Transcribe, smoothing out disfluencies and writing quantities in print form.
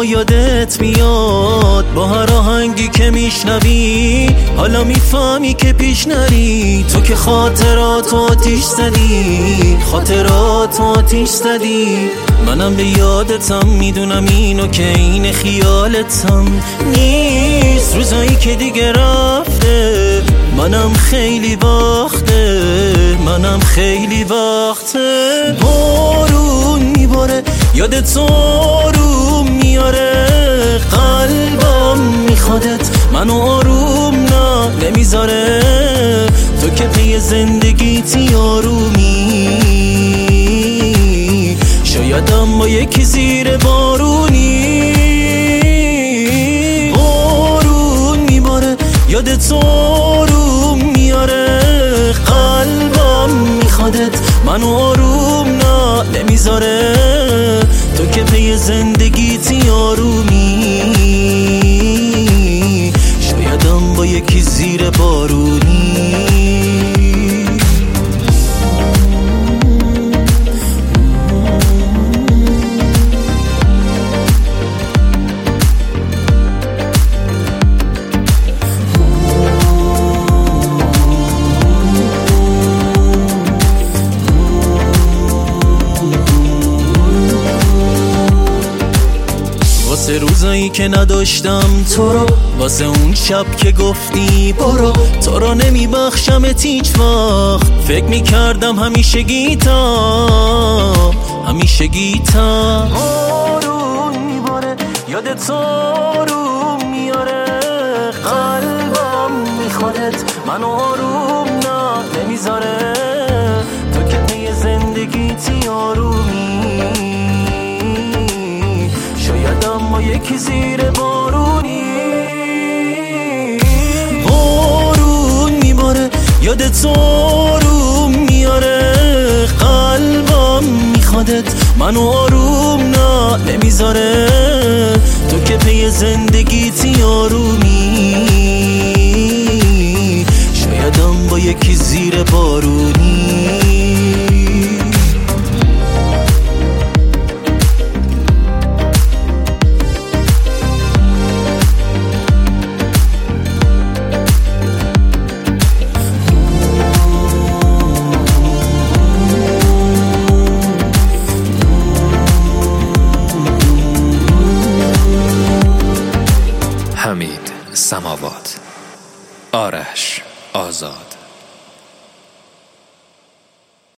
ما یادت میاد، با هر آهنگی که میشنوی حالا میفهمی که پیش نری. تو که خاطرات آتیش زدی، خاطرات آتیش زدی. منم به یادتم، میدونم اینو که این خیالتم نیست. روزایی که دیگه رفته، منم خیلی وقته، منم خیلی وقته. بارون میباره یادت آروم میاره، قلبم میخوادت منو آروم نمیذاره. تو که پی زندگیتی آرومی، شایدم با یکی زیر بارونی. بارون میباره یادت آروم میاره، قلبم میخوادت منو آروم نمیذاره. تو که پی زندگیتی آرومی، شایدم با یکی زیر بارونی. واسه روزایی که نداشتم تو رو، واسه اون شب که گفتی برو، تو رو نمیبخشمت هیچ وقت. فکر میکردم همیشه گیتم، همیشه گیتم. آروم میباره یادت آروم میاره، قلبم میخوادت منو آروم نمیذاره. تو که پی زندگیتی آرومی، شایدم با یکی زیر بارونی. بارون میباره یادت آروم میاره، قلبم میخوادت منو آروم نمیذاره. تو که پی زندگیتی آرومی، شایدم با یکی زیر بارونی. حمید سماوات، آرش آزاد.